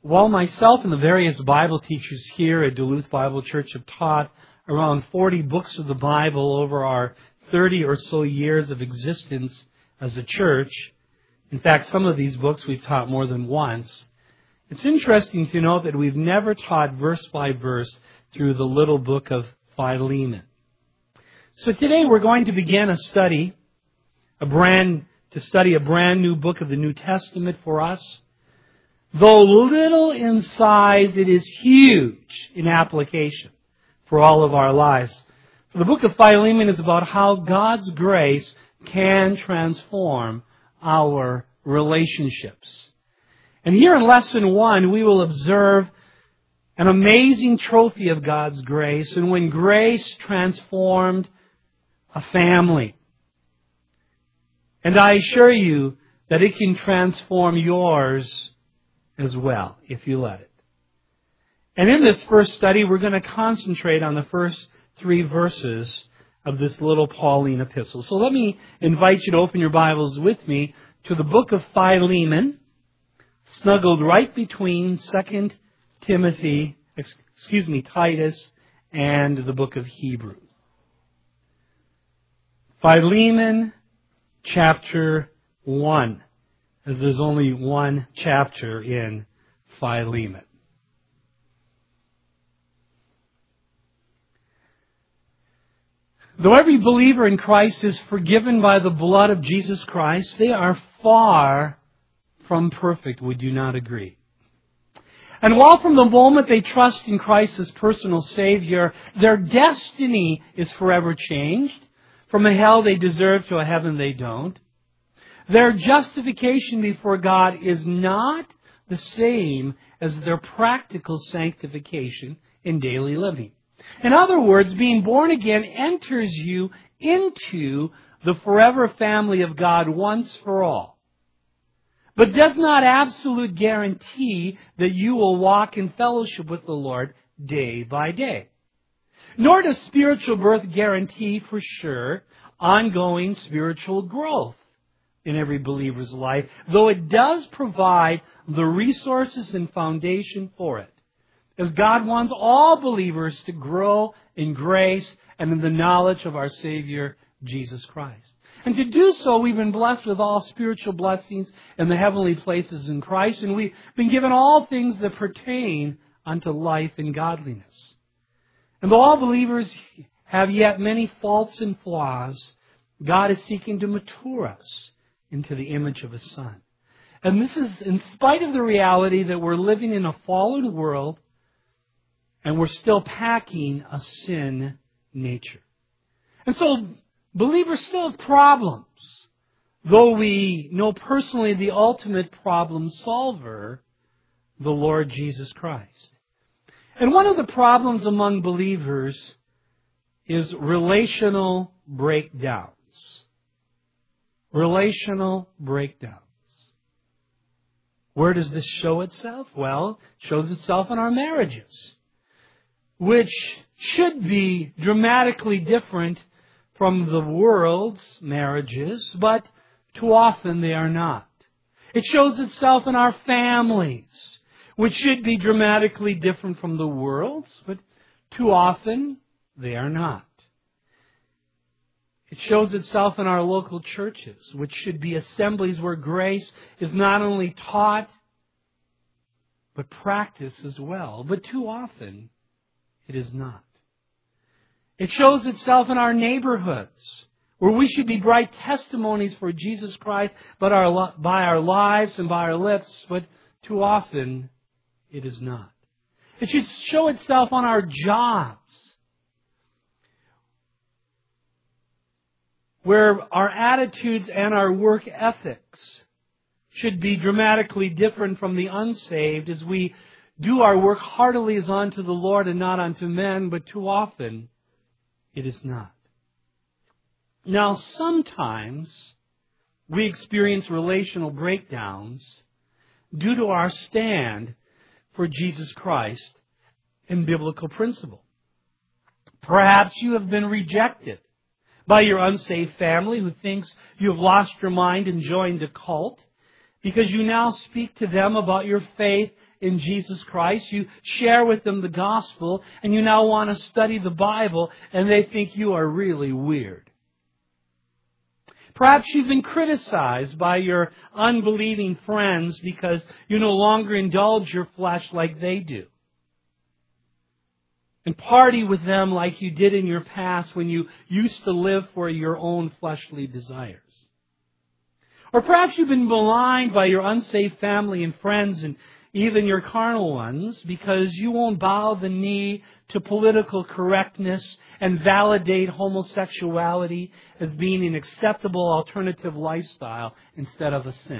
While myself and the various Bible teachers here at Duluth Bible Church have taught around 40 books of the Bible over our 30 or so years of existence as a church, in fact, some of these books we've taught more than once, it's interesting to note that we've never taught verse by verse through the little book of Philemon. So today we're going to begin a brand new book of the New Testament for us. Though little in size, it is huge in application for all of our lives. The book of Philemon is about how God's grace can transform our relationships. And here in Lesson 1, we will observe an amazing trophy of God's grace and when grace transformed a family. And I assure you that it can transform yours as well, if you let it. And in this first study, we're going to concentrate on the first 3 verses of this little Pauline epistle. So let me invite you to open your Bibles with me to the book of Philemon, snuggled right between Titus and the book of Hebrews. Philemon chapter 1. As there's only one chapter in Philemon. Though every believer in Christ is forgiven by the blood of Jesus Christ, they are far from perfect. Would you not agree? And while from the moment they trust in Christ as personal Savior, their destiny is forever changed. From a hell they deserve to a heaven they don't. Their justification before God is not the same as their practical sanctification in daily living. In other words, being born again enters you into the forever family of God once for all, but does not absolutely guarantee that you will walk in fellowship with the Lord day by day. Nor does spiritual birth guarantee for sure ongoing spiritual growth in every believer's life, though it does provide the resources and foundation for it, as God wants all believers to grow in grace and in the knowledge of our Savior, Jesus Christ. And to do so, we've been blessed with all spiritual blessings in the heavenly places in Christ, and we've been given all things that pertain unto life and godliness. And though all believers have yet many faults and flaws, God is seeking to mature us into the image of His Son. And this is in spite of the reality that we're living in a fallen world and we're still packing a sin nature. And so believers still have problems, though we know personally the ultimate problem solver, the Lord Jesus Christ. And one of the problems among believers is relational breakdowns. Relational breakdowns. Where does this show itself? Well, it shows itself in our marriages, which should be dramatically different from the world's marriages, but too often they are not. It shows itself in our families, which should be dramatically different from the world's, but too often they are not. It shows itself in our local churches, which should be assemblies where grace is not only taught, but practiced as well. But too often, it is not. It shows itself in our neighborhoods, where we should be bright testimonies for Jesus Christ by our lives and by our lips, but too often, it is not. It should show itself on our jobs, where our attitudes and our work ethics should be dramatically different from the unsaved as we do our work heartily as unto the Lord and not unto men, but too often it is not. Now, sometimes we experience relational breakdowns due to our stand for Jesus Christ and biblical principle. Perhaps you have been rejected by your unsaved family who thinks you have lost your mind and joined a cult because you now speak to them about your faith in Jesus Christ. You share with them the gospel, and you now want to study the Bible, and they think you are really weird. Perhaps you've been criticized by your unbelieving friends because you no longer indulge your flesh like they do, and party with them like you did in your past when you used to live for your own fleshly desires. Or perhaps you've been maligned by your unsaved family and friends and even your carnal ones because you won't bow the knee to political correctness and validate homosexuality as being an acceptable alternative lifestyle instead of a sin.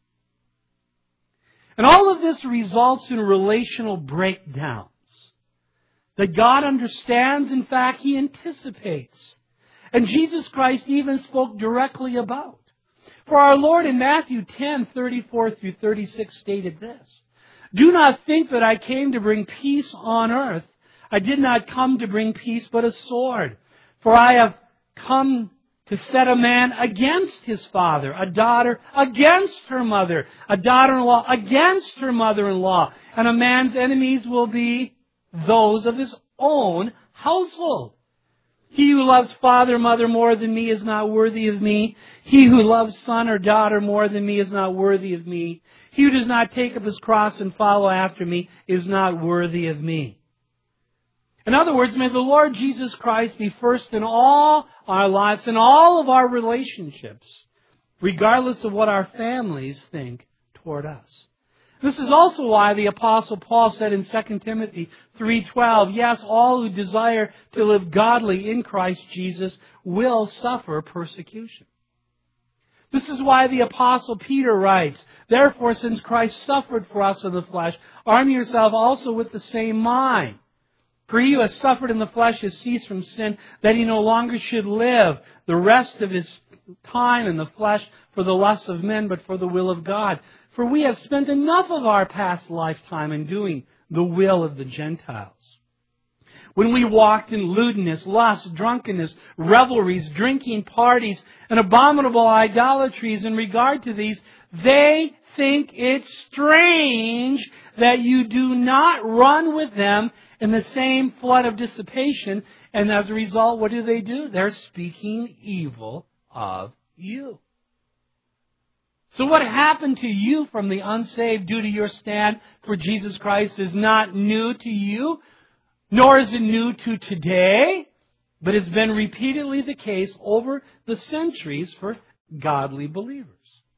And all of this results in relational breakdowns that God understands. In fact, He anticipates. And Jesus Christ even spoke directly about. For our Lord in Matthew 10:34-36 stated this: "Do not think that I came to bring peace on earth. I did not come to bring peace, but a sword. For I have come to set a man against his father, a daughter against her mother, a daughter-in-law against her mother-in-law, and a man's enemies will be those of his own household. He who loves father or mother more than me is not worthy of me. He who loves son or daughter more than me is not worthy of me. He who does not take up his cross and follow after me is not worthy of me." In other words, may the Lord Jesus Christ be first in all our lives, in all of our relationships, regardless of what our families think toward us. This is also why the Apostle Paul said in 2 Timothy 3:12, "Yes, all who desire to live godly in Christ Jesus will suffer persecution." This is why the Apostle Peter writes, "Therefore, since Christ suffered for us in the flesh, arm yourself also with the same mind. For he who has suffered in the flesh has ceased from sin, that he no longer should live the rest of his time in the flesh for the lusts of men, but for the will of God. For we have spent enough of our past lifetime in doing the will of the Gentiles. When we walked in lewdness, lust, drunkenness, revelries, drinking parties, and abominable idolatries. In regard to these, they think it strange that you do not run with them in the same flood of dissipation. And as a result, what do? They're speaking evil of you." So what happened to you from the unsaved due to your stand for Jesus Christ is not new to you, nor is it new to today, but it's been repeatedly the case over the centuries for godly believers.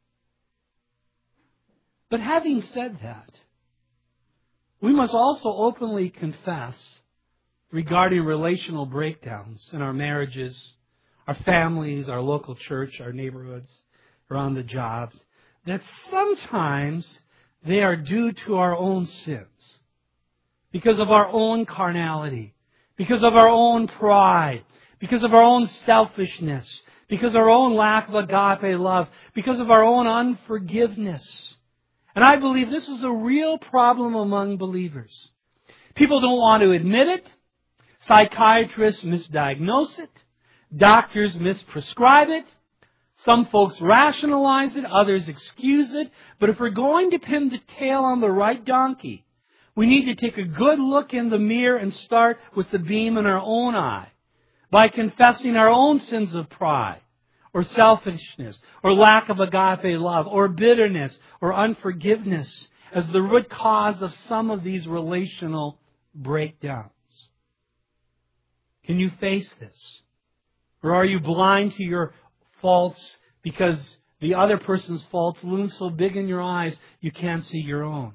But having said that, we must also openly confess regarding relational breakdowns in our marriages, our families, our local church, our neighborhoods, around the jobs, that sometimes they are due to our own sins, because of our own carnality, because of our own pride, because of our own selfishness, because of our own lack of agape love, because of our own unforgiveness. And I believe this is a real problem among believers. People don't want to admit it. Psychiatrists misdiagnose it. Doctors misprescribe it. Some folks rationalize it. Others excuse it. But if we're going to pin the tail on the right donkey, we need to take a good look in the mirror and start with the beam in our own eye by confessing our own sins of pride, or selfishness, or lack of agape love, or bitterness, or unforgiveness as the root cause of some of these relational breakdowns. Can you face this? Or are you blind to your faults because the other person's faults loom so big in your eyes you can't see your own?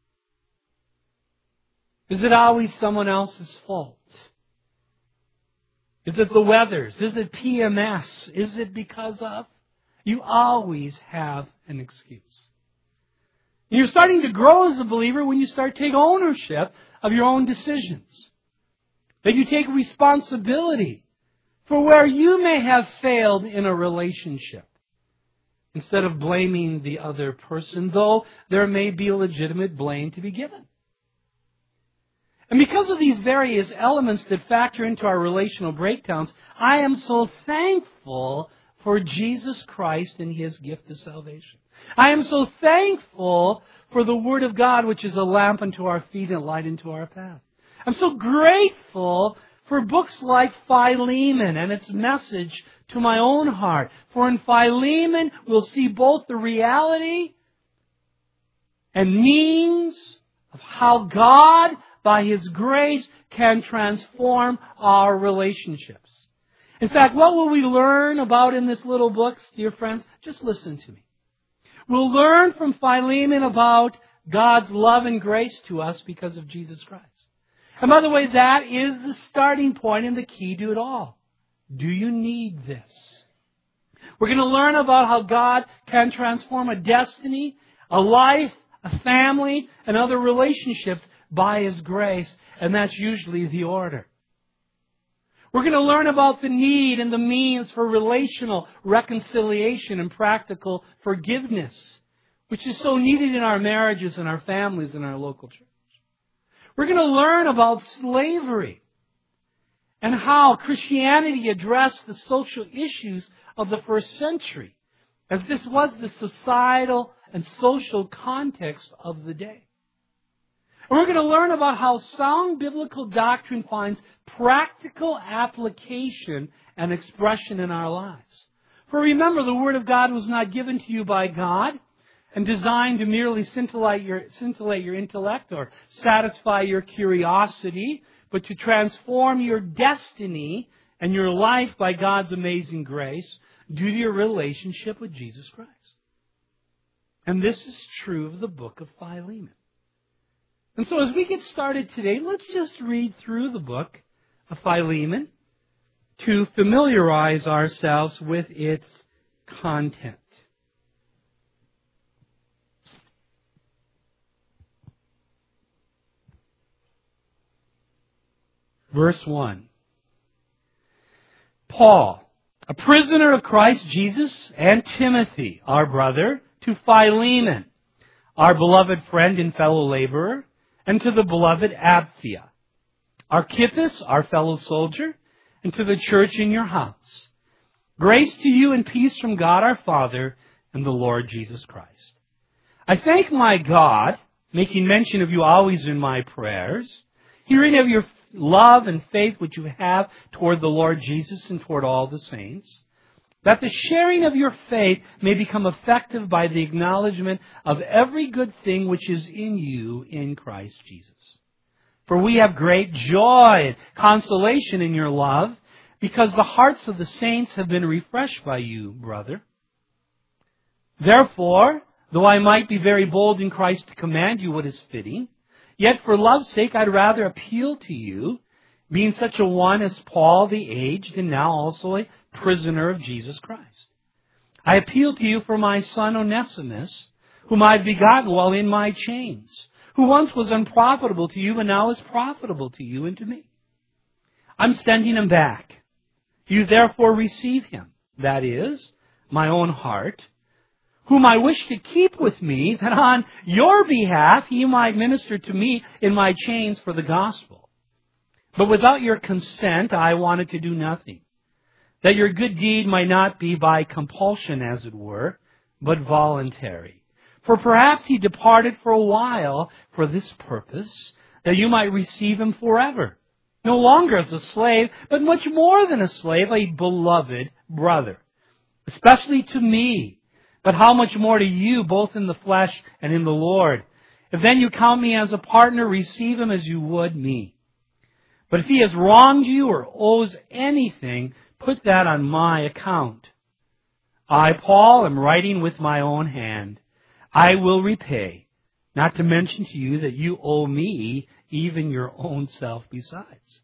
Is it always someone else's fault? Is it the weathers? Is it PMS? Is it because of? You always have an excuse. And you're starting to grow as a believer when you start to take ownership of your own decisions. That you take responsibility for where you may have failed in a relationship, instead of blaming the other person, though there may be legitimate blame to be given. And because of these various elements that factor into our relational breakdowns, I am so thankful for Jesus Christ and His gift of salvation. I am so thankful for the Word of God, which is a lamp unto our feet and a light unto our path. I'm so grateful for books like Philemon and its message to my own heart. For in Philemon, we'll see both the reality and means of how God, by His grace, can transform our relationships. In fact, what will we learn about in this little book, dear friends? Just listen to me. We'll learn from Philemon about God's love and grace to us because of Jesus Christ. And by the way, that is the starting point and the key to it all. Do you need this? We're going to learn about how God can transform a destiny, a life, a family, and other relationships by His grace. And that's usually the order. We're going to learn about the need and the means for relational reconciliation and practical forgiveness, which is so needed in our marriages and our families and our local church. We're going to learn about slavery and how Christianity addressed the social issues of the first century, as this was the societal and social context of the day. And we're going to learn about how sound biblical doctrine finds practical application and expression in our lives. For remember, the Word of God was not given to you by God and designed to merely scintillate your intellect or satisfy your curiosity, but to transform your destiny and your life by God's amazing grace due to your relationship with Jesus Christ. And this is true of the book of Philemon. And so as we get started today, let's just read through the book of Philemon to familiarize ourselves with its content. Verse 1. Paul, a prisoner of Christ Jesus, and Timothy, our brother, to Philemon, our beloved friend and fellow laborer, and to the beloved Apphia, Archippus, our fellow soldier, and to the church in your house. Grace to you and peace from God our Father and the Lord Jesus Christ. I thank my God, making mention of you always in my prayers, hearing of your love and faith which you have toward the Lord Jesus and toward all the saints, that the sharing of your faith may become effective by the acknowledgement of every good thing which is in you in Christ Jesus. For we have great joy and consolation in your love, because the hearts of the saints have been refreshed by you, brother. Therefore, though I might be very bold in Christ to command you what is fitting, yet for love's sake I'd rather appeal to you, being such a one as Paul the aged, and now also a prisoner of Jesus Christ. I appeal to you for my son Onesimus, whom I had begotten while in my chains, who once was unprofitable to you, but now is profitable to you and to me. I'm sending him back. You therefore receive him, that is, my own heart, whom I wish to keep with me, that on your behalf he might minister to me in my chains for the gospel. But without your consent I wanted to do nothing, that your good deed might not be by compulsion, as it were, but voluntary. For perhaps he departed for a while for this purpose, that you might receive him forever, no longer as a slave, but much more than a slave, a beloved brother, especially to me, but how much more to you, both in the flesh and in the Lord. If then you count me as a partner, receive him as you would me. But if he has wronged you or owes anything, put that on my account. I, Paul, am writing with my own hand. I will repay, not to mention to you that you owe me even your own self besides.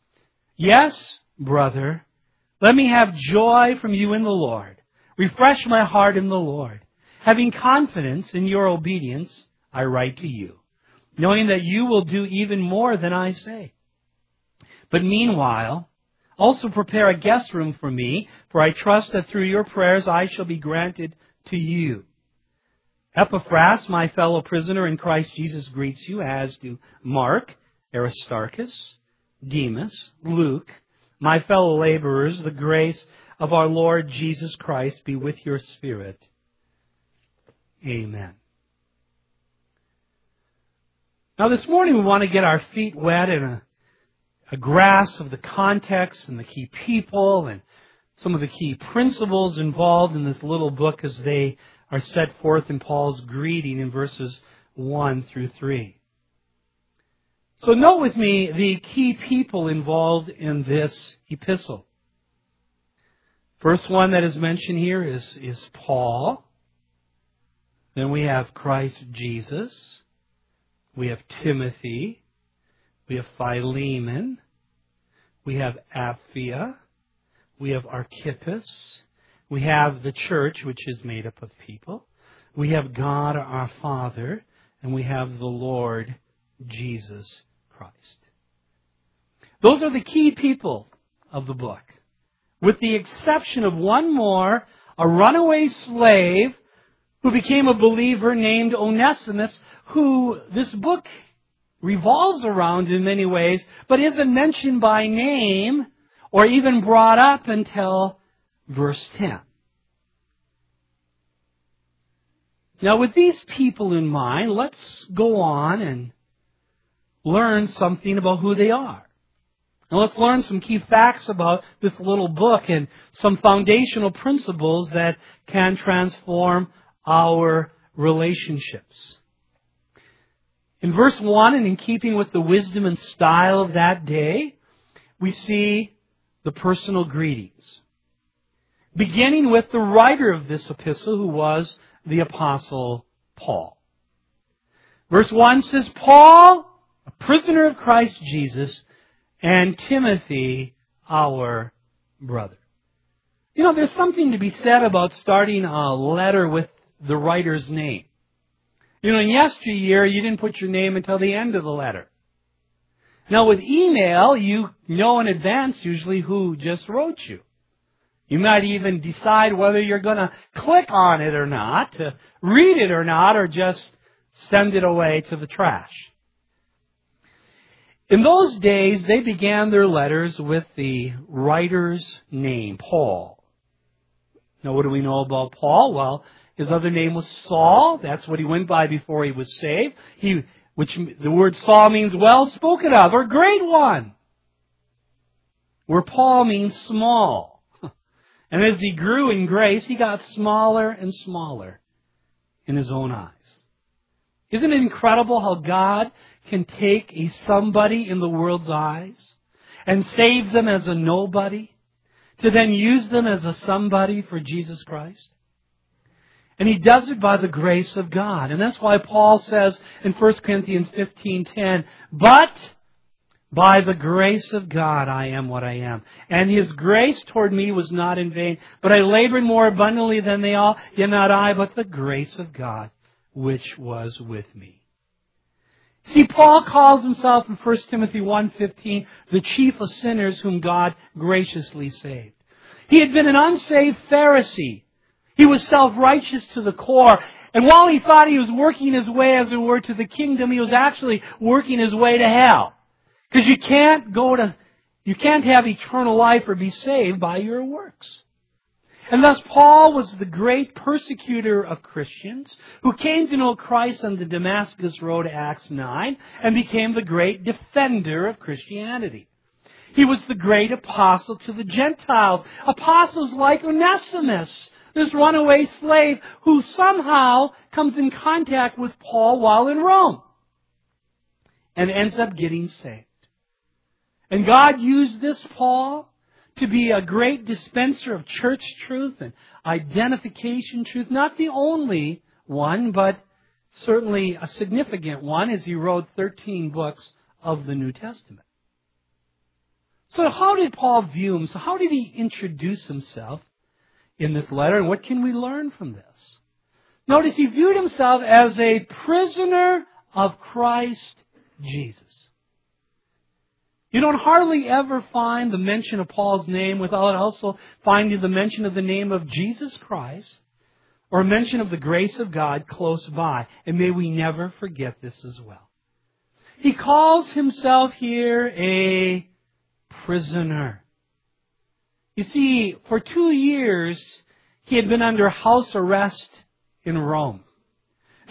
Yes, brother, let me have joy from you in the Lord. Refresh my heart in the Lord. Having confidence in your obedience, I write to you, knowing that you will do even more than I say. But meanwhile, also prepare a guest room for me, for I trust that through your prayers I shall be granted to you. Epaphras, my fellow prisoner in Christ Jesus, greets you, as do Mark, Aristarchus, Demas, Luke, my fellow laborers. The grace of our Lord Jesus Christ be with your spirit. Amen. Now this morning we want to get our feet wet in a grasp of the context and the key people and some of the key principles involved in this little book as they are set forth in Paul's greeting in verses 1 through 3. So note with me the key people involved in this epistle. First one that is mentioned here is Paul. Then we have Christ Jesus. We have Timothy. We have Philemon. We have Apphia. We have Archippus. We have the church, which is made up of people. We have God our Father. And we have the Lord Jesus Christ. Those are the key people of the book, with the exception of one more, a runaway slave who became a believer named Onesimus, who this book revolves around in many ways, but isn't mentioned by name or even brought up until verse 10. Now, with these people in mind, let's go on and learn something about who they are. And let's learn some key facts about this little book and some foundational principles that can transform our relationships. In verse 1, and in keeping with the wisdom and style of that day, we see the personal greetings. Beginning with the writer of this epistle, who was the Apostle Paul. Verse 1 says, Paul, a prisoner of Christ Jesus, and Timothy, our brother. You know, there's something to be said about starting a letter with the writer's name. You know, in yesteryear, you didn't put your name until the end of the letter. Now, with email, you know in advance usually who just wrote you. You might even decide whether you're going to click on it or not, to read it or not, or just send it away to the trash. In those days, they began their letters with the writer's name, Paul. Now, what do we know about Paul? Well, his other name was Saul. That's what he went by before he was saved. Which the word Saul means well spoken of, or great one. Where Paul means small. And as he grew in grace, he got smaller and smaller in his own eyes. Isn't it incredible how God can take a somebody in the world's eyes and save them as a nobody to then use them as a somebody for Jesus Christ? And He does it by the grace of God. And that's why Paul says in 1 Corinthians 15:10, but by the grace of God I am what I am. And His grace toward me was not in vain, but I labored more abundantly than they all, yet not I, but the grace of God which was with me. See, Paul calls himself in 1 Timothy 1:15 the chief of sinners whom God graciously saved. He had been an unsaved Pharisee. He was self-righteous to the core. And while he thought he was working his way, as it were, to the kingdom, he was actually working his way to hell. Because you can't have eternal life or be saved by your works. And thus Paul was the great persecutor of Christians who came to know Christ on the Damascus Road, Acts 9, and became the great defender of Christianity. He was the great apostle to the Gentiles. Apostles like Onesimus, this runaway slave who somehow comes in contact with Paul while in Rome and ends up getting saved. And God used this Paul to be a great dispenser of church truth and identification truth. Not the only one, but certainly a significant one, as he wrote 13 books of the New Testament. So how did Paul view himself? How did he introduce himself in this letter? And what can we learn from this? Notice he viewed himself as a prisoner of Christ Jesus. You don't hardly ever find the mention of Paul's name without also finding the mention of the name of Jesus Christ or a mention of the grace of God close by. And may we never forget this as well. He calls himself here a prisoner. You see, for 2 years, he had been under house arrest in Rome.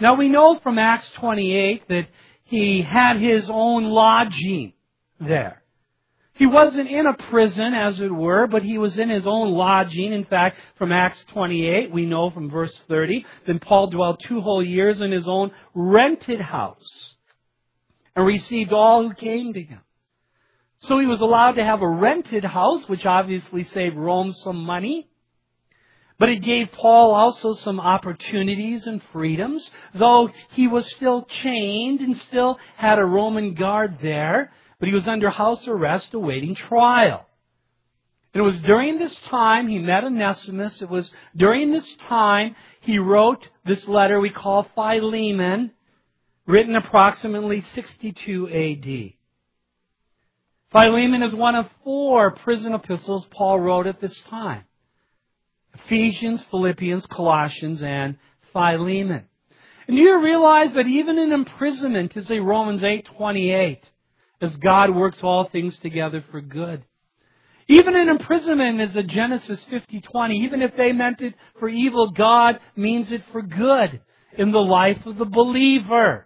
Now we know from Acts 28 that he had his own lodging there. He wasn't in a prison, as it were, but he was in his own lodging. In fact, from Acts 28, we know from verse 30, then Paul dwelt 2 whole years in his own rented house and received all who came to him. So he was allowed to have a rented house, which obviously saved Rome some money. But it gave Paul also some opportunities and freedoms, though he was still chained and still had a Roman guard there. But he was under house arrest awaiting trial. And it was during this time he met Onesimus. It was during this time he wrote this letter we call Philemon, written approximately 62 A.D. Philemon is one of 4 prison epistles Paul wrote at this time. Ephesians, Philippians, Colossians, and Philemon. And do you realize that even in imprisonment, to say Romans 8:28, as God works all things together for good. Even in imprisonment, as a Genesis 50:20, even if they meant it for evil, God means it for good in the life of the believer.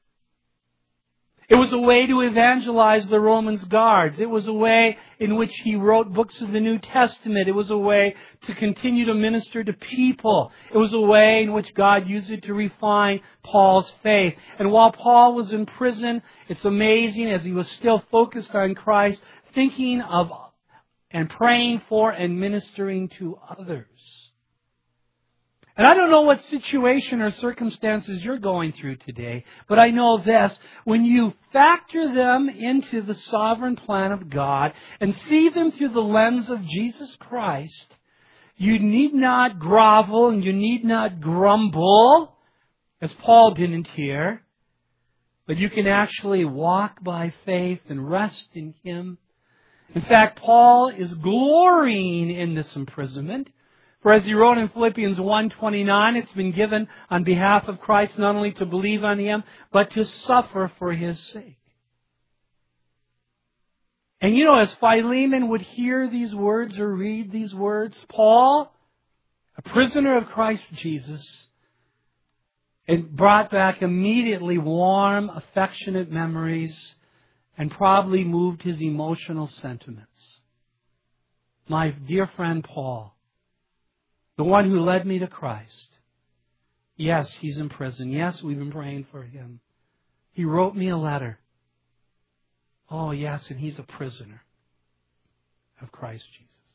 It was a way to evangelize the Romans' guards. It was a way in which he wrote books of the New Testament. It was a way to continue to minister to people. It was a way in which God used it to refine Paul's faith. And while Paul was in prison, it's amazing as he was still focused on Christ, thinking of and praying for and ministering to others. And I don't know what situation or circumstances you're going through today, but I know this. When you factor them into the sovereign plan of God and see them through the lens of Jesus Christ, you need not grovel and you need not grumble, as Paul didn't here, but you can actually walk by faith and rest in Him. In fact, Paul is glorying in this imprisonment. For as he wrote in Philippians 1:29, it's been given on behalf of Christ not only to believe on Him, but to suffer for His sake. And you know, as Philemon would hear these words or read these words, Paul, a prisoner of Christ Jesus, it brought back immediately warm, affectionate memories and probably moved his emotional sentiments. My dear friend Paul, the one who led me to Christ. Yes, he's in prison. Yes, we've been praying for him. He wrote me a letter. Oh, yes, and he's a prisoner of Christ Jesus.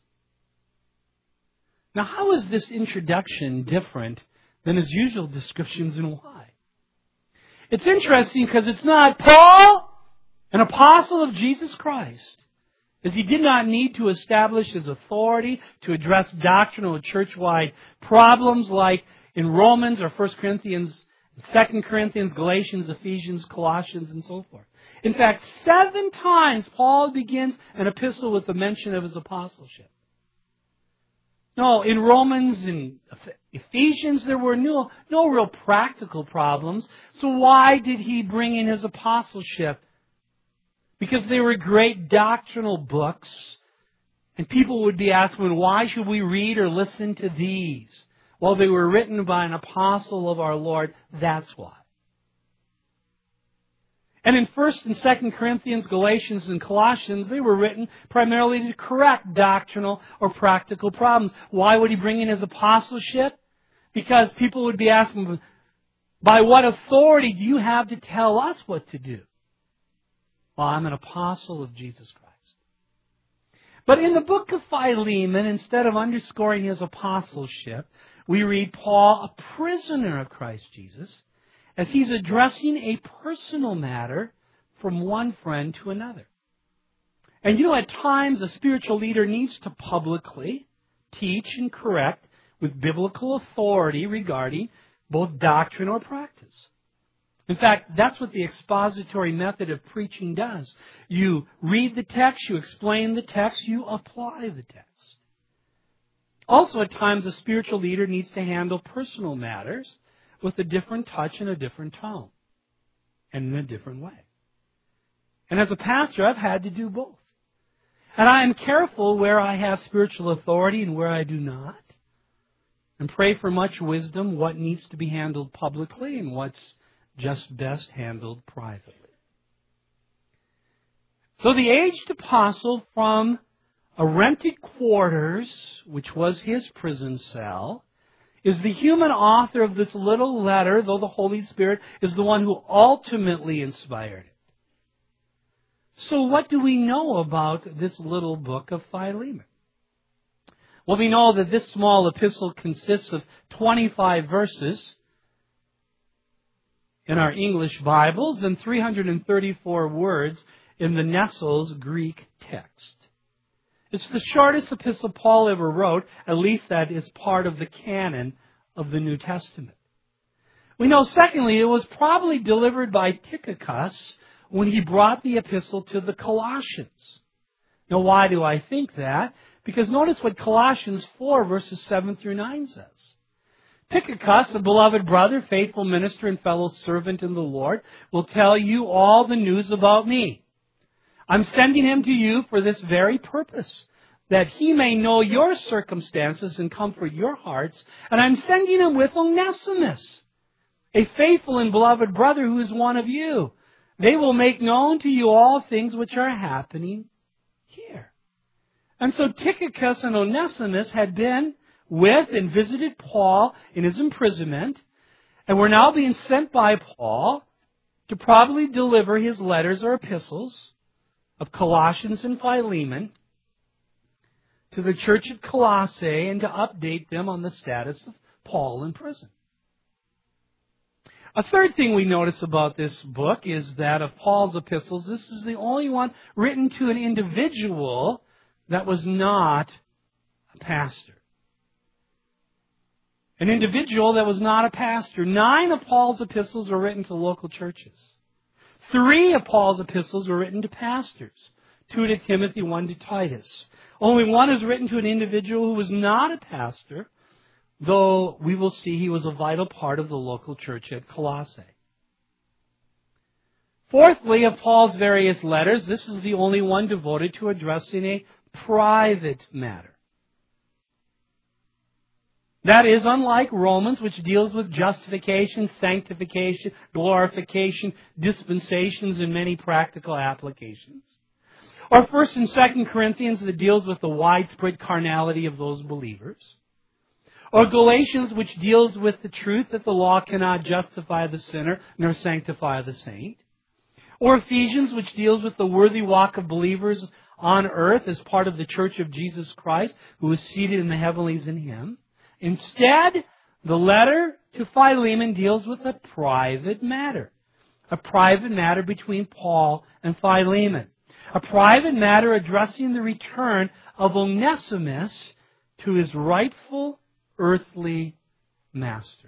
Now, how is this introduction different than his usual descriptions and why? It's interesting because it's not Paul, an apostle of Jesus Christ, as he did not need to establish his authority to address doctrinal or church-wide problems like in Romans or 1 Corinthians, 2 Corinthians, Galatians, Ephesians, Colossians, and so forth. In fact, 7 times Paul begins an epistle with the mention of his apostleship. No, in Romans and Ephesians, there were no real practical problems. So why did he bring in his apostleship? Because they were great doctrinal books, and people would be asking, why should we read or listen to these? Well, they were written by an apostle of our Lord. That's why. And in 1 and 2 Corinthians, Galatians, and Colossians, they were written primarily to correct doctrinal or practical problems. Why would he bring in his apostleship? Because people would be asking, by what authority do you have to tell us what to do? Well, I'm an apostle of Jesus Christ. But in the book of Philemon, instead of underscoring his apostleship, we read Paul, a prisoner of Christ Jesus, as he's addressing a personal matter from one friend to another. And you know, at times a spiritual leader needs to publicly teach and correct with biblical authority regarding both doctrine or practice. In fact, that's what the expository method of preaching does. You read the text, you explain the text, you apply the text. Also, at times, a spiritual leader needs to handle personal matters with a different touch and a different tone, and in a different way. And as a pastor, I've had to do both. And I am careful where I have spiritual authority and where I do not. and pray for much wisdom, what needs to be handled publicly and what's just best handled privately. So the aged apostle from a rented quarters, which was his prison cell, is the human author of this little letter, though the Holy Spirit is the one who ultimately inspired it. So what do we know about this little book of Philemon? Well, we know that this small epistle consists of 25 verses in our English Bibles and 334 words in the Nestle's Greek text. It's the shortest epistle Paul ever wrote, at least that is part of the canon of the New Testament. We know, secondly, it was probably delivered by Tychicus when he brought the epistle to the Colossians. Now, why do I think that? Because notice what Colossians 4, verses 7 through 9 says. Tychicus, a beloved brother, faithful minister, and fellow servant in the Lord, will tell you all the news about me. I'm sending him to you for this very purpose, that he may know your circumstances and comfort your hearts. And I'm sending him with Onesimus, a faithful and beloved brother who is one of you. They will make known to you all things which are happening here. And so Tychicus and Onesimus had been with and visited Paul in his imprisonment, and were now being sent by Paul to probably deliver his letters or epistles of Colossians and Philemon to the church at Colossae and to update them on the status of Paul in prison. A third thing we notice about this book is that of Paul's epistles, this is the only one written to an individual that was not a pastor. An individual that was not a pastor. 9 of Paul's epistles were written to local churches. 3 of Paul's epistles were written to pastors. 2 to Timothy, 1 to Titus. Only 1 is written to an individual who was not a pastor, though we will see he was a vital part of the local church at Colossae. Fourthly, of Paul's various letters, this is the only one devoted to addressing a private matter. That is, unlike Romans, which deals with justification, sanctification, glorification, dispensations, and many practical applications. Or 1st and 2nd Corinthians that deals with the widespread carnality of those believers. Or Galatians, which deals with the truth that the law cannot justify the sinner nor sanctify the saint. Or Ephesians, which deals with the worthy walk of believers on earth as part of the church of Jesus Christ, who is seated in the heavenlies in Him. Instead, the letter to Philemon deals with a private matter. A private matter between Paul and Philemon. A private matter addressing the return of Onesimus to his rightful earthly master.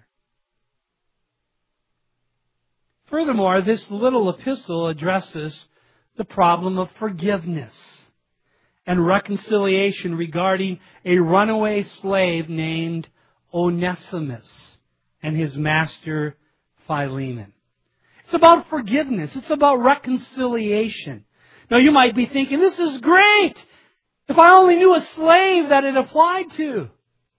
Furthermore, this little epistle addresses the problem of forgiveness and reconciliation regarding a runaway slave named Onesimus and his master Philemon. It's about forgiveness. It's about reconciliation. Now you might be thinking, this is great! If I only knew a slave that it applied to.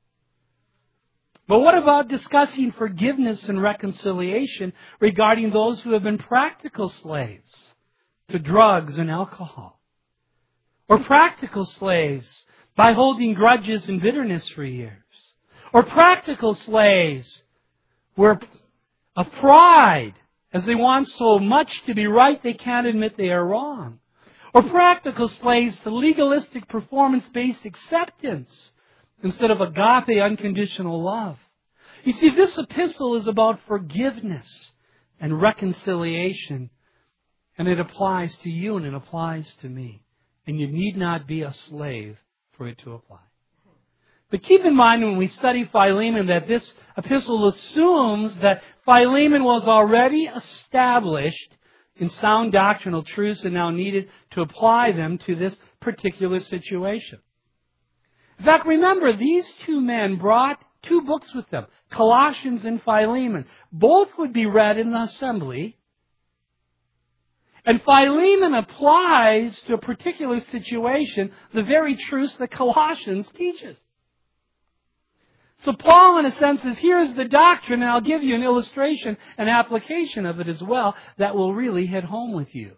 But what about discussing forgiveness and reconciliation regarding those who have been practical slaves to drugs and alcohol? Or practical slaves by holding grudges and bitterness for years? Or practical slaves where of pride, as they want so much to be right, they can't admit they are wrong. Or practical slaves to legalistic performance-based acceptance instead of agape, unconditional love. You see, this epistle is about forgiveness and reconciliation, and it applies to you and it applies to me. And you need not be a slave for it to apply. But keep in mind when we study Philemon that this epistle assumes that Philemon was already established in sound doctrinal truths and now needed to apply them to this particular situation. In fact, remember, these 2 men brought 2 books with them, Colossians and Philemon. Both would be read in the assembly. And Philemon applies to a particular situation the very truths that Colossians teaches. So Paul, in a sense, says, here's the doctrine, and I'll give you an illustration, an application of it as well, that will really hit home with you.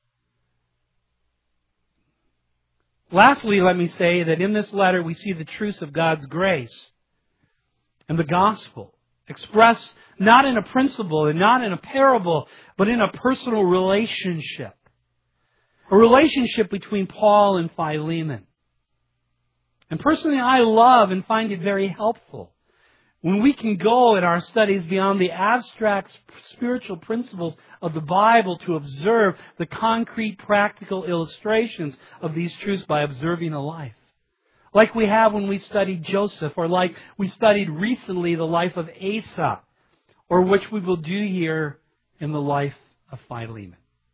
Lastly, let me say that in this letter we see the truths of God's grace and the gospel expressed not in a principle and not in a parable, but in a personal relationship. A relationship between Paul and Philemon. And personally, I love and find it very helpful when we can go in our studies beyond the abstract spiritual principles of the Bible to observe the concrete, practical illustrations of these truths by observing a life. Like we have when we studied Joseph, or like we studied recently the life of Asa, or which we will do here in the life of Philemon.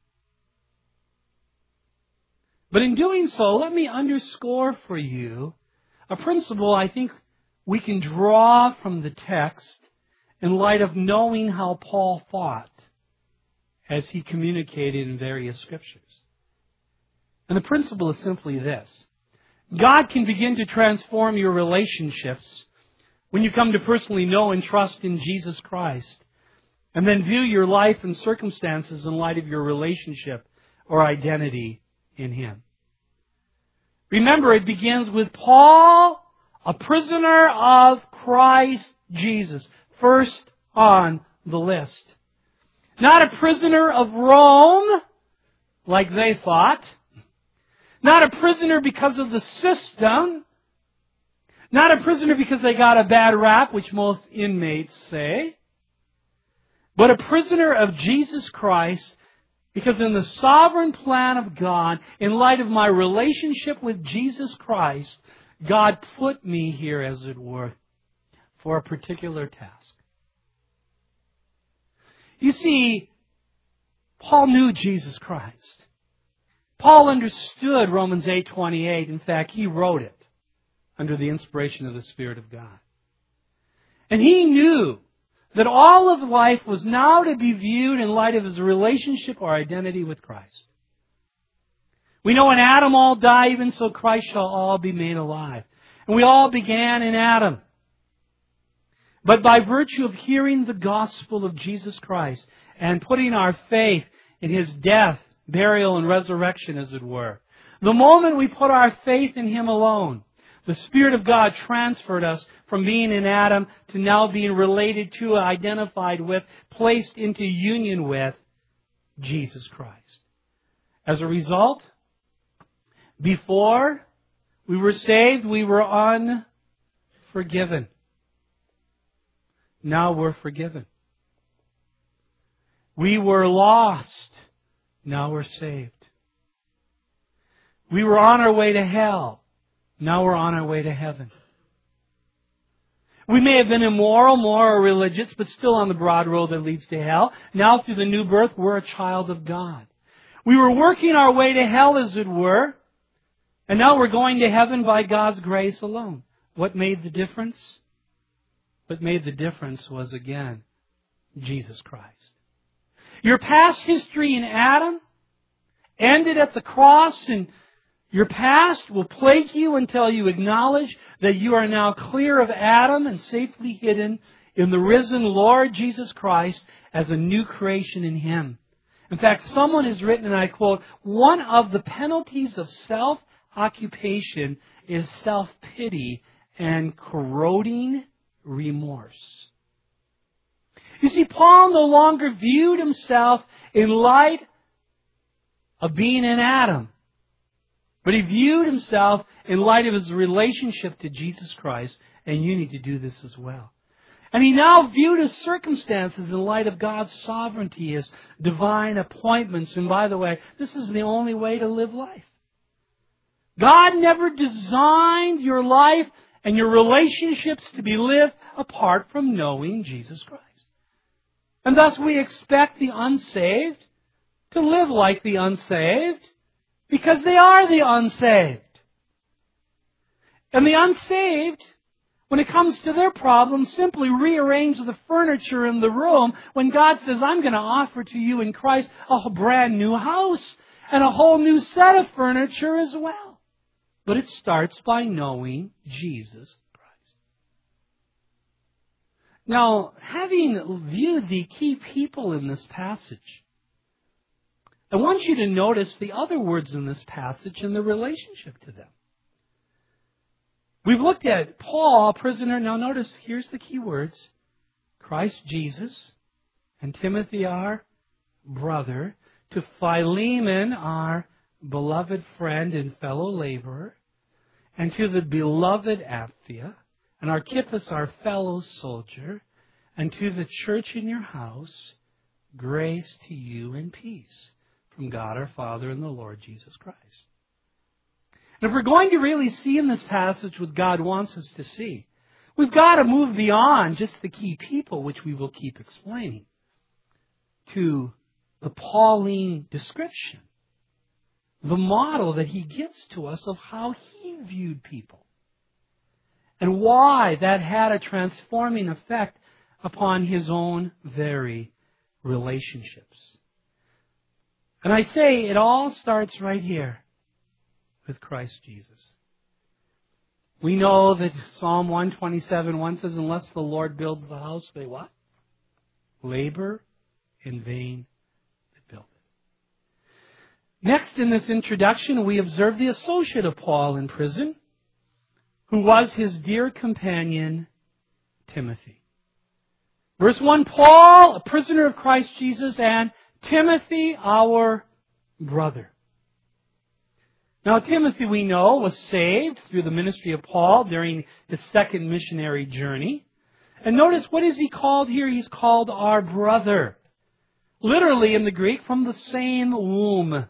But in doing so, let me underscore for you a principle I think we can draw from the text in light of knowing how Paul thought as he communicated in various scriptures. And the principle is simply this. God can begin to transform your relationships when you come to personally know and trust in Jesus Christ, and then view your life and circumstances in light of your relationship or identity in Him. Remember, it begins with Paul, a prisoner of Christ Jesus, first on the list. Not a prisoner of Rome, like they thought. Not a prisoner because of the system. Not a prisoner because they got a bad rap, which most inmates say. But a prisoner of Jesus Christ, because in the sovereign plan of God, in light of my relationship with Jesus Christ, God put me here, as it were, for a particular task. You see, Paul knew Jesus Christ. Paul understood Romans 8:28. In fact, he wrote it under the inspiration of the Spirit of God. And he knew that all of life was now to be viewed in light of his relationship or identity with Christ. We know in Adam all die, even so Christ shall all be made alive. And we all began in Adam. But by virtue of hearing the gospel of Jesus Christ and putting our faith in His death, burial, and resurrection, as it were, the moment we put our faith in Him alone, the Spirit of God transferred us from being in Adam to now being related to, identified with, placed into union with Jesus Christ. As a result, before we were saved, we were unforgiven. Now we're forgiven. We were lost. Now we're saved. We were on our way to hell. Now we're on our way to heaven. We may have been immoral, moral, or religious, but still on the broad road that leads to hell. Now through the new birth, we're a child of God. We were working our way to hell, as it were, and now we're going to heaven by God's grace alone. What made the difference? What made the difference was, again, Jesus Christ. Your past history in Adam ended at the cross, and your past will plague you until you acknowledge that you are now clear of Adam and safely hidden in the risen Lord Jesus Christ as a new creation in Him. In fact, someone has written, and I quote, one of the penalties of self-occupation is self-pity and corroding remorse. You see, Paul no longer viewed himself in light of being in Adam, but he viewed himself in light of his relationship to Jesus Christ, and you need to do this as well. And he now viewed his circumstances in light of God's sovereignty, His divine appointments. And by the way, this is the only way to live life. God never designed your life and your relationships to be lived apart from knowing Jesus Christ. And thus we expect the unsaved to live like the unsaved because they are the unsaved. And the unsaved, when it comes to their problems, simply rearrange the furniture in the room when God says, I'm going to offer to you in Christ a brand new house and a whole new set of furniture as well. But it starts by knowing Jesus Christ. Now, having viewed the key people in this passage, I want you to notice the other words in this passage and the relationship to them. We've looked at Paul, prisoner. Now notice, here's the key words. Christ Jesus and Timothy, our brother, to Philemon, our beloved friend and fellow laborer, and to the beloved Apphia, and Archippus, our fellow soldier, and to the church in your house, grace to you and peace from God our Father and the Lord Jesus Christ. And if we're going to really see in this passage what God wants us to see, we've got to move beyond just the key people, which we will keep explaining, to the Pauline description, the model that he gives to us of how he viewed people, and why that had a transforming effect upon his own very relationships. And I say it all starts right here with Christ Jesus. We know that Psalm 127:1 says, unless the Lord builds the house, they what? Labor in vain that build it. Next in this introduction, we observe the associate of Paul in prison, who was his dear companion, Timothy. Verse 1, Paul, a prisoner of Christ Jesus, and Timothy, our brother. Now, Timothy, we know, was saved through the ministry of Paul during his second missionary journey. And notice, what is he called here? He's called our brother. Literally in the Greek, from the same womb.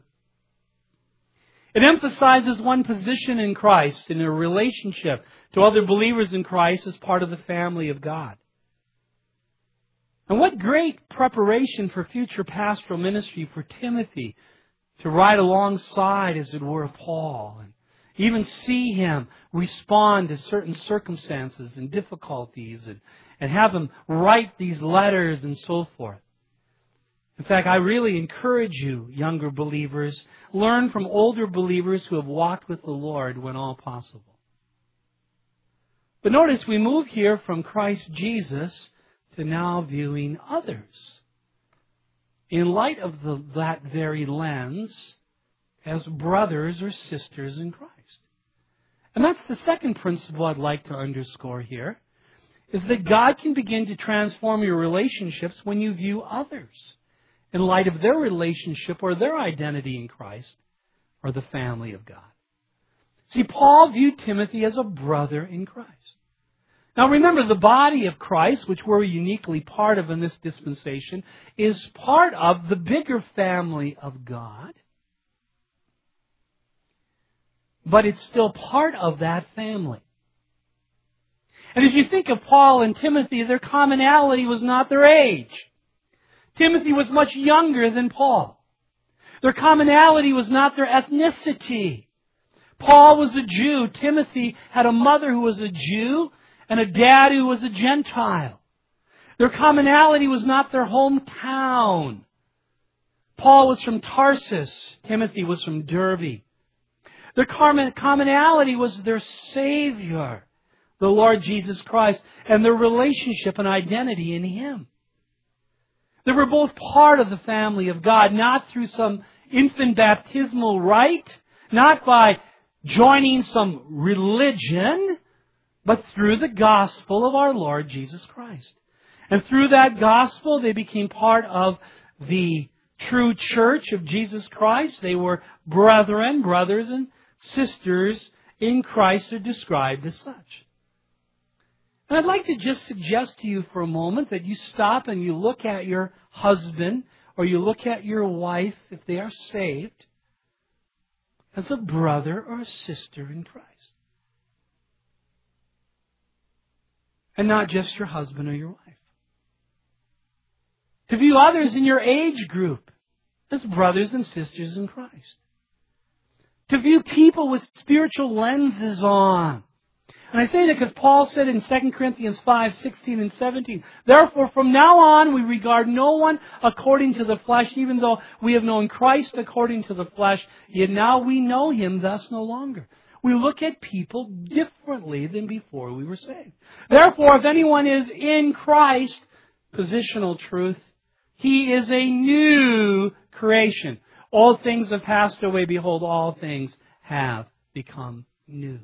It emphasizes one position in Christ, in a relationship to other believers in Christ as part of the family of God. And what great preparation for future pastoral ministry for Timothy to ride alongside, as it were, Paul, and even see him respond to certain circumstances and difficulties, and have him write these letters and so forth. In fact, I really encourage you, younger believers, learn from older believers who have walked with the Lord when all possible. But notice we move here from Christ Jesus to now viewing others in light of that very lens as brothers or sisters in Christ. And that's the second principle I'd like to underscore here, is that God can begin to transform your relationships when you view others in light of their relationship or their identity in Christ or the family of God. See, Paul viewed Timothy as a brother in Christ. Now remember, the body of Christ, which we're uniquely part of in this dispensation, is part of the bigger family of God. But it's still part of that family. And as you think of Paul and Timothy, their commonality was not their age. Timothy was much younger than Paul. Their commonality was not their ethnicity. Paul was a Jew. Timothy had a mother who was a Jew and a dad who was a Gentile. Their commonality was not their hometown. Paul was from Tarsus. Timothy was from Derbe. Their commonality was their Savior, the Lord Jesus Christ, and their relationship and identity in Him. They were both part of the family of God, not through some infant baptismal rite, not by joining some religion, but through the gospel of our Lord Jesus Christ. And through that gospel, they became part of the true church of Jesus Christ. They were brethren, brothers and sisters in Christ are described as such. And I'd like to just suggest to you for a moment that you stop and you look at your husband or you look at your wife, if they are saved, as a brother or a sister in Christ. And not just your husband or your wife. To view others in your age group as brothers and sisters in Christ. To view people with spiritual lenses on. And I say that because Paul said in 2 Corinthians 5:16 and 17, therefore from now on we regard no one according to the flesh, even though we have known Christ according to the flesh, yet now we know Him thus no longer. We look at people differently than before we were saved. Therefore, if anyone is in Christ, positional truth, he is a new creation. All things have passed away. Behold, all things have become new.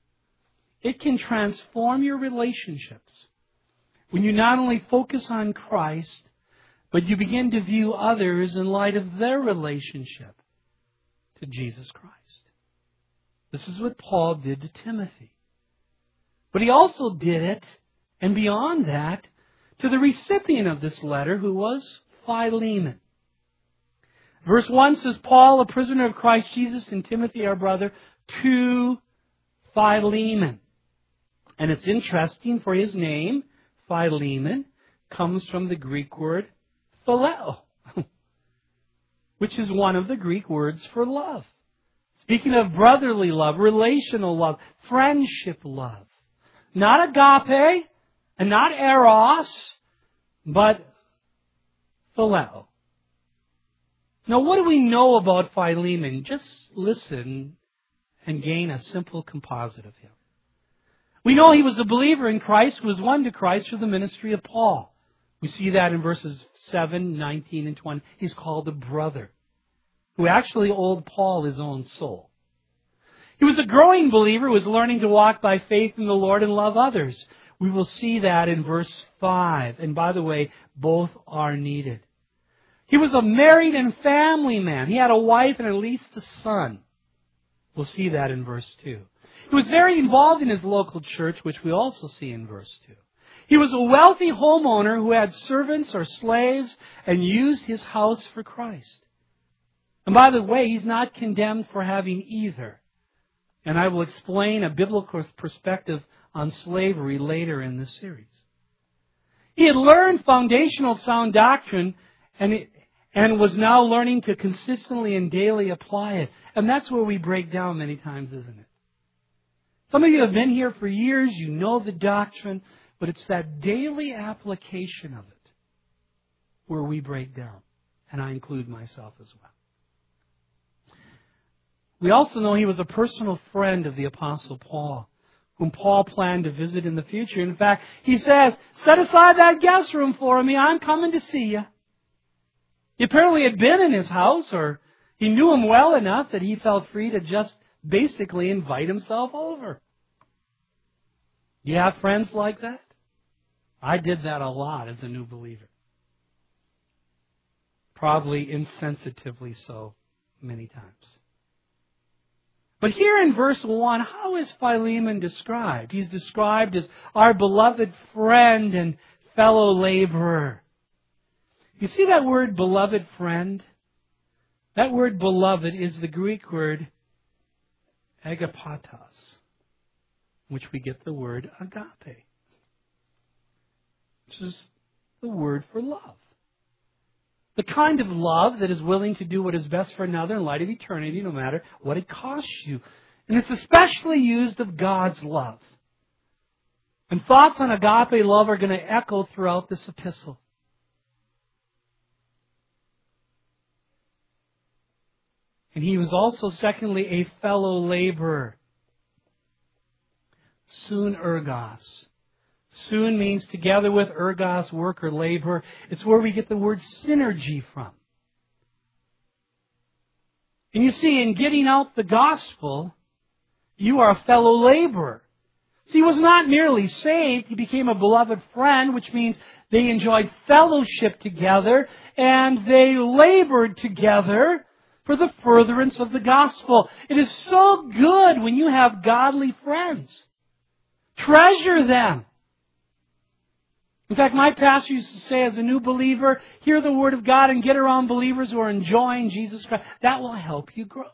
It can transform your relationships when you not only focus on Christ, but you begin to view others in light of their relationship to Jesus Christ. This is what Paul did to Timothy. But he also did it, and beyond that, to the recipient of this letter, who was Philemon. Verse 1 says, Paul, a prisoner of Christ Jesus, and Timothy, our brother, to Philemon. And it's interesting, for his name, Philemon, comes from the Greek word phileo, which is one of the Greek words for love. Speaking of brotherly love, relational love, friendship love. Not agape and not eros, but phileo. Now, what do we know about Philemon? Just listen and gain a simple composite of him. We know he was a believer in Christ who was won to Christ through the ministry of Paul. We see that in verses 7, 19, and 20. He's called a brother who actually owed Paul his own soul. He was a growing believer who was learning to walk by faith in the Lord and love others. We will see that in verse 5. And by the way, both are needed. He was a married and family man. He had a wife and at least a son. We'll see that in verse 2. He was very involved in his local church, which we also see in verse 2. He was a wealthy homeowner who had servants or slaves and used his house for Christ. And by the way, he's not condemned for having either. And I will explain a biblical perspective on slavery later in this series. He had learned foundational sound doctrine and was now learning to consistently and daily apply it. And that's where we break down many times, isn't it? Some of you have been here for years, you know the doctrine, but it's that daily application of it where we break down. And I include myself as well. We also know he was a personal friend of the Apostle Paul, whom Paul planned to visit in the future. In fact, he says, set aside that guest room for me, I'm coming to see you. He apparently had been in his house, or he knew him well enough that he felt free to just basically invite himself over. Do you have friends like that? I did that a lot as a new believer. Probably insensitively so many times. But here in verse 1, how is Philemon described? He's described as our beloved friend and fellow laborer. You see that word beloved friend? That word beloved is the Greek word agapatos, which we get the word agape, which is the word for love. The kind of love that is willing to do what is best for another in light of eternity, no matter what it costs you. And it's especially used of God's love. And thoughts on agape love are going to echo throughout this epistle. And he was also, secondly, a fellow laborer. Soon ergos. Soon means together with, ergos, work or labor. It's where we get the word synergy from. And you see, in getting out the gospel, you are a fellow laborer. See, he was not merely saved, he became a beloved friend, which means they enjoyed fellowship together and they labored together for the furtherance of the gospel. It is so good when you have godly friends. Treasure them. In fact, my pastor used to say, as a new believer, hear the Word of God and get around believers who are enjoying Jesus Christ. That will help you grow.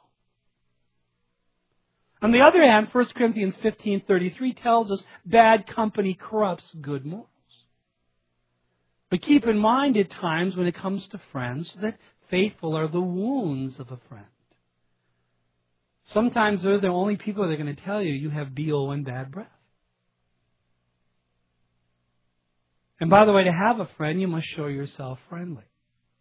On the other hand, 1 Corinthians 15:33 tells us bad company corrupts good morals. But keep in mind at times when it comes to friends that faithful are the wounds of a friend. Sometimes they're the only people that are going to tell you you have BO and bad breath. And by the way, to have a friend, you must show yourself friendly.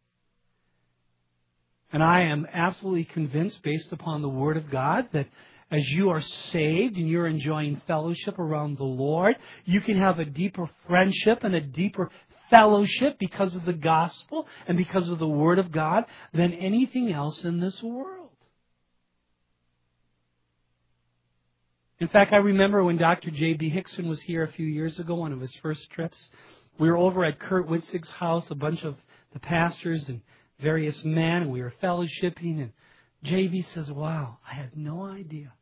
And I am absolutely convinced, based upon the Word of God, that as you are saved and you're enjoying fellowship around the Lord, you can have a deeper friendship and a deeper fellowship because of the gospel and because of the Word of God than anything else in this world. In fact, I remember when Dr. J.B. Hickson was here a few years ago, one of his first trips, we were over at Kurt Witzig's house, a bunch of the pastors and various men, and we were fellowshipping, and J.B. says, wow, I had no idea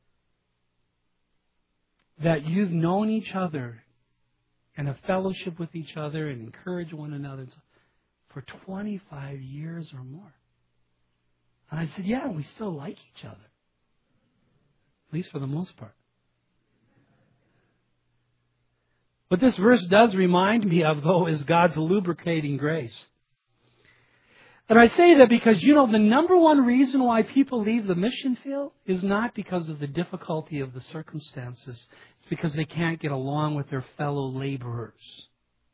that you've known each other and have fellowship with each other and encourage one another for 25 years or more. And I said, yeah, we still like each other. At least for the most part. What this verse does remind me of, though, is God's lubricating grace. And I say that because, the number one reason why people leave the mission field is not because of the difficulty of the circumstances. It's because they can't get along with their fellow laborers.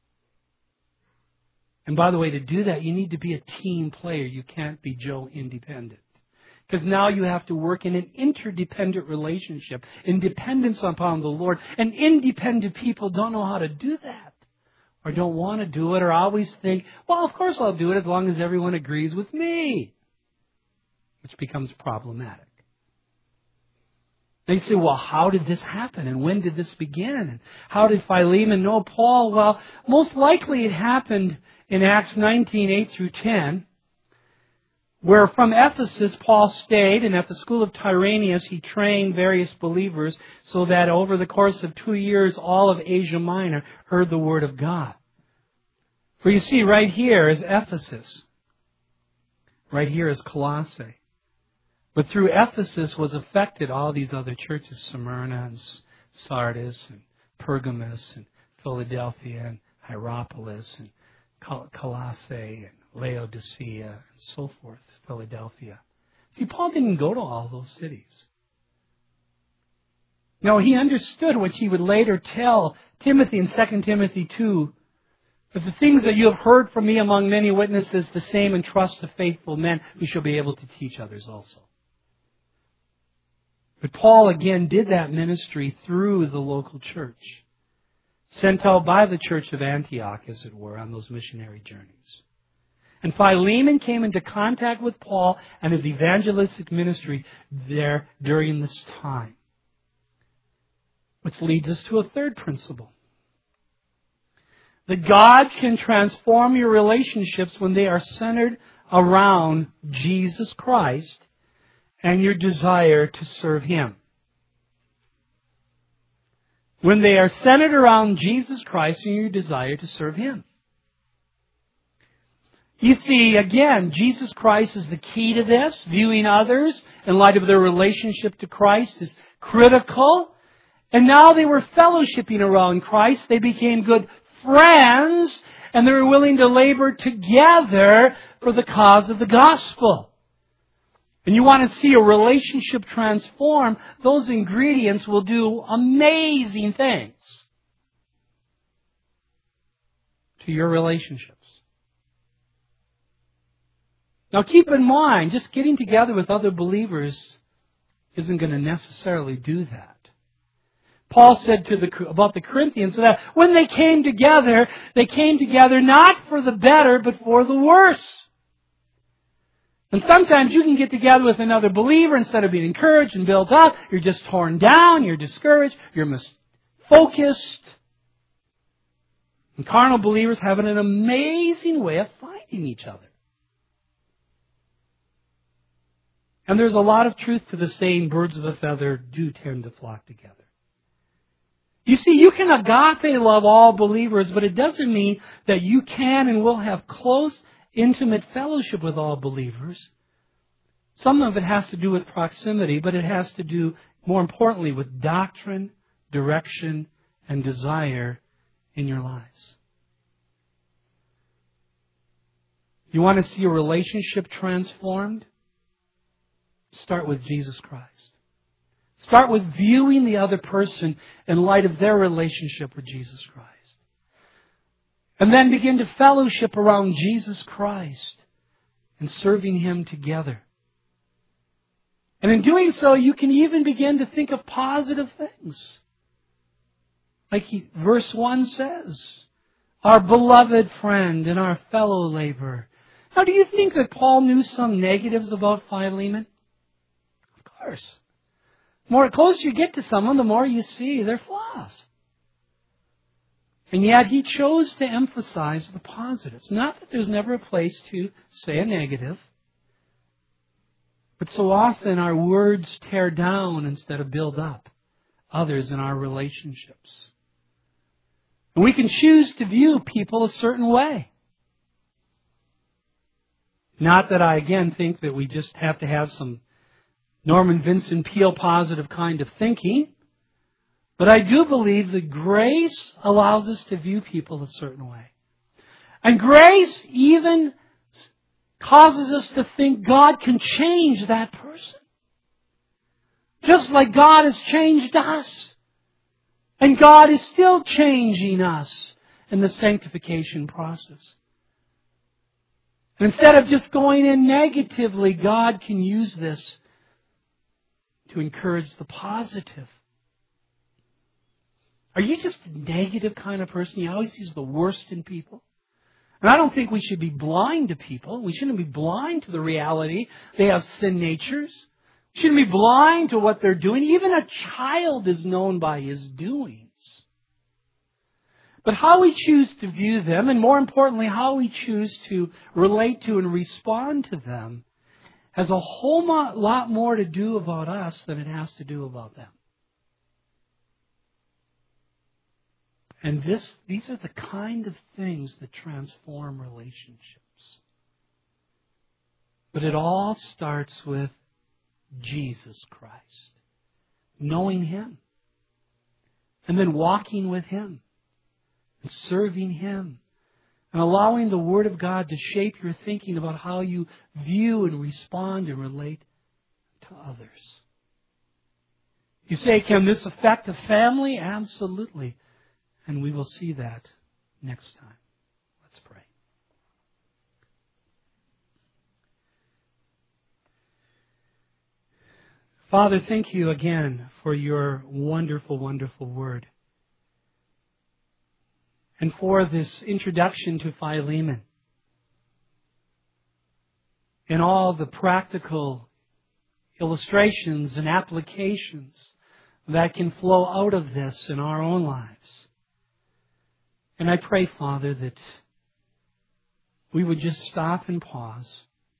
And by the way, to do that, you need to be a team player. You can't be Joe independent. Because now you have to work in an interdependent relationship, in dependence upon the Lord. And independent people don't know how to do that, or don't want to do it, or always think, well, of course I'll do it as long as everyone agrees with me, which becomes problematic. They say, well, how did this happen? And when did this begin? And how did Philemon know Paul? Well, most likely it happened in Acts 19, 8 through 10. Where from Ephesus Paul stayed, and at the school of Tyrannus he trained various believers so that over the course of 2 years all of Asia Minor heard the Word of God. For you see, right here is Ephesus. Right here is Colossae. But through Ephesus was affected all these other churches, Smyrna and Sardis and Pergamos and Philadelphia and Hierapolis and Colossae and Laodicea and so forth, Philadelphia. See, Paul didn't go to all those cities. No, he understood what he would later tell Timothy in 2 Timothy 2, that the things that you have heard from me among many witnesses, the same entrust to faithful men who shall be able to teach others also. But Paul again did that ministry through the local church, sent out by the church of Antioch, as it were, on those missionary journeys. And Philemon came into contact with Paul and his evangelistic ministry there during this time. Which leads us to a third principle. That God can transform your relationships when they are centered around Jesus Christ and your desire to serve Him. When they are centered around Jesus Christ and your desire to serve Him. You see, again, Jesus Christ is the key to this. Viewing others in light of their relationship to Christ is critical. And now they were fellowshipping around Christ. They became good friends, and they were willing to labor together for the cause of the gospel. And you want to see a relationship transform, those ingredients will do amazing things to your relationships. Now keep in mind, just getting together with other believers isn't going to necessarily do that. Paul said about the Corinthians that when they came together not for the better, but for the worse. And sometimes you can get together with another believer, instead of being encouraged and built up, you're just torn down, you're discouraged, you're misfocused. And carnal believers have an amazing way of finding each other. And there's a lot of truth to the saying, birds of a feather do tend to flock together. You see, you can agape love all believers, but it doesn't mean that you can and will have close, intimate fellowship with all believers. Some of it has to do with proximity, but it has to do, more importantly, with doctrine, direction, and desire in your lives. You want to see a relationship transformed? Start with Jesus Christ. Start with viewing the other person in light of their relationship with Jesus Christ. And then begin to fellowship around Jesus Christ and serving Him together. And in doing so, you can even begin to think of positive things. Like verse 1 says, our beloved friend and our fellow laborer. Now, do you think that Paul knew some negatives about Philemon? Of course. The more close you get to someone, the more you see their flaws. And yet he chose to emphasize the positives. Not that there's never a place to say a negative, but so often our words tear down instead of build up others in our relationships. And we can choose to view people a certain way. Not that I, again, think that we just have to have some Norman Vincent Peale positive kind of thinking. But I do believe that grace allows us to view people a certain way. And grace even causes us to think God can change that person. Just like God has changed us. And God is still changing us in the sanctification process. And instead of just going in negatively, God can use this to encourage the positive. Are you just a negative kind of person? You always see the worst in people? And I don't think we should be blind to people. We shouldn't be blind to the reality they have sin natures. We shouldn't be blind to what they're doing. Even a child is known by his doings. But how we choose to view them, and more importantly, how we choose to relate to and respond to them, has a whole lot more to do about us than it has to do about them. And these are the kind of things that transform relationships. But it all starts with Jesus Christ. Knowing Him. And then walking with Him. And serving Him. And allowing the Word of God to shape your thinking about how you view and respond and relate to others. You say, can this affect a family? Absolutely. And we will see that next time. Let's pray. Father, thank you again for your wonderful, wonderful word. And for this introduction to Philemon. And all the practical illustrations and applications that can flow out of this in our own lives. And I pray, Father, that we would just stop and pause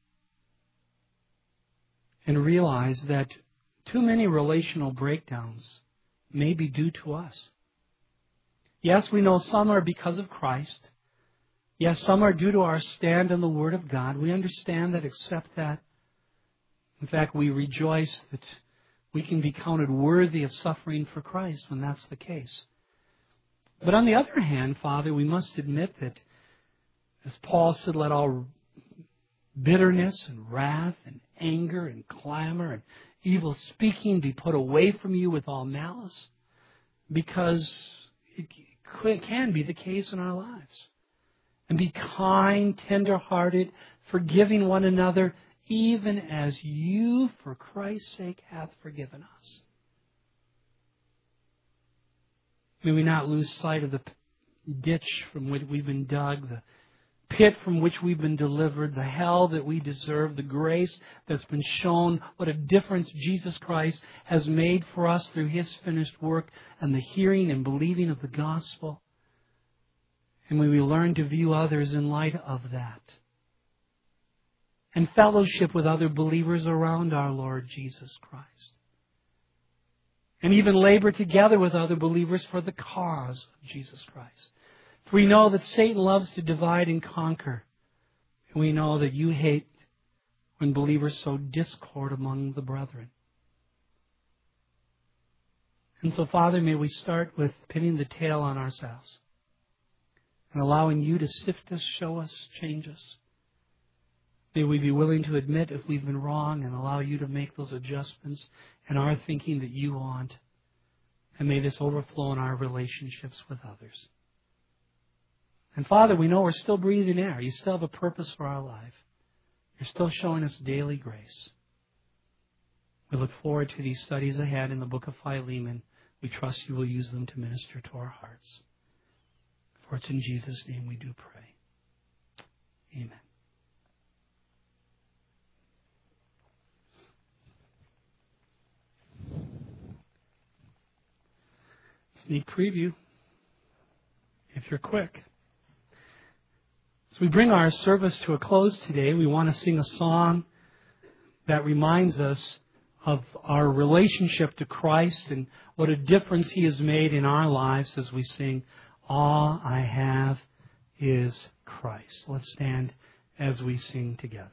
and realize that too many relational breakdowns may be due to us. Yes, we know some are because of Christ. Yes, some are due to our stand on the Word of God. We understand that, accept that. In fact, we rejoice that we can be counted worthy of suffering for Christ when that's the case. But on the other hand, Father, we must admit that, as Paul said, let all bitterness and wrath and anger and clamor and evil speaking be put away from you with all malice, because it can be the case in our lives. And be kind, tender-hearted, forgiving one another, even as you, for Christ's sake, hath forgiven us. May we not lose sight of the ditch from which we've been dug, the pit from which we've been delivered, the hell that we deserve, the grace that's been shown, what a difference Jesus Christ has made for us through His finished work and the hearing and believing of the gospel. And may we learn to view others in light of that. And fellowship with other believers around our Lord Jesus Christ. And even labor together with other believers for the cause of Jesus Christ. For we know that Satan loves to divide and conquer. And we know that you hate when believers sow discord among the brethren. And so, Father, may we start with pinning the tail on ourselves. And allowing you to sift us, show us, change us. May we be willing to admit if we've been wrong and allow you to make those adjustments in our thinking that you want. And may this overflow in our relationships with others. And Father, we know we're still breathing air. You still have a purpose for our life. You're still showing us daily grace. We look forward to these studies ahead in the book of Philemon. We trust you will use them to minister to our hearts. For it's in Jesus' name we do pray. Amen. Sneak preview, if you're quick. As we bring our service to a close today, we want to sing a song that reminds us of our relationship to Christ and what a difference He has made in our lives as we sing, All I Have is Christ. Let's stand as we sing together.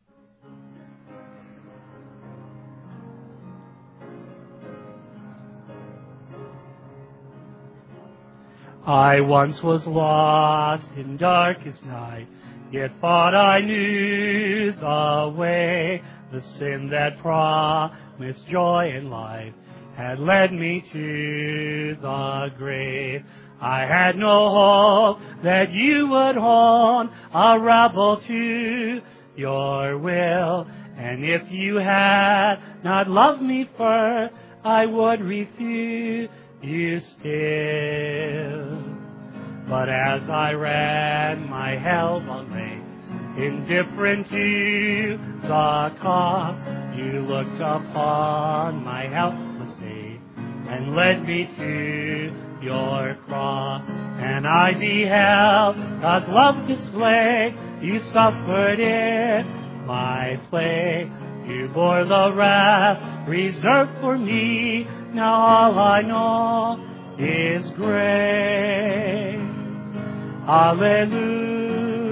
I once was lost in darkest night, yet thought I knew the way. The sin that promised joy and life had led me to the grave. I had no hope that you would hold a rebel to your will. And if you had not loved me first, I would refuse you still. But as I ran my hell-bound race, indifferent to the cost, you looked upon my helpless state and led me to your cross. And I beheld God's love displayed. You suffered in my place. You bore the wrath reserved for me. Now all I know is grace. Hallelujah.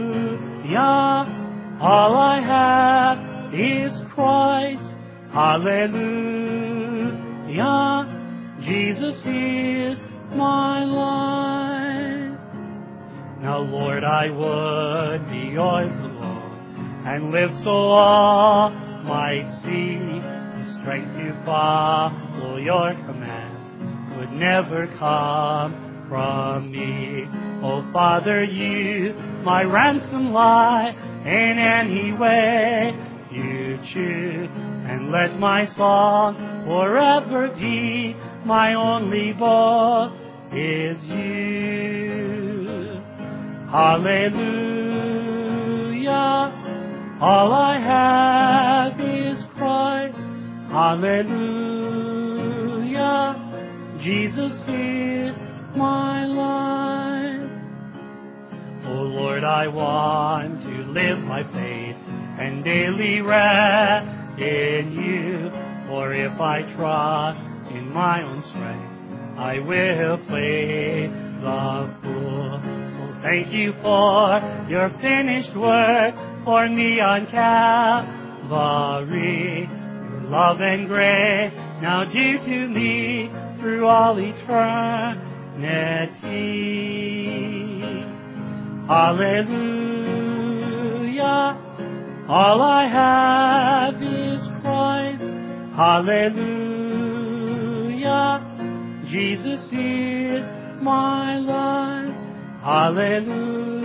All I have is Christ. Hallelujah. Jesus is my life. Now, Lord, I would be yours alone and live so all might see the strength to follow your commands would never come from me. Oh, Father, you, my ransom, lie in any way you choose, and let my song forever be. My only boast is you. Hallelujah. All I have is Christ. Hallelujah. Jesus is my life. Oh Lord, I want to live my faith and daily rest in you. For if I trust in my own strength, I will play the fool. So thank you for your finished work for me on Calvary. Your love and grace now due to me through all eternity. Hallelujah. All I have is Christ. Hallelujah. Jesus is my life. Hallelujah.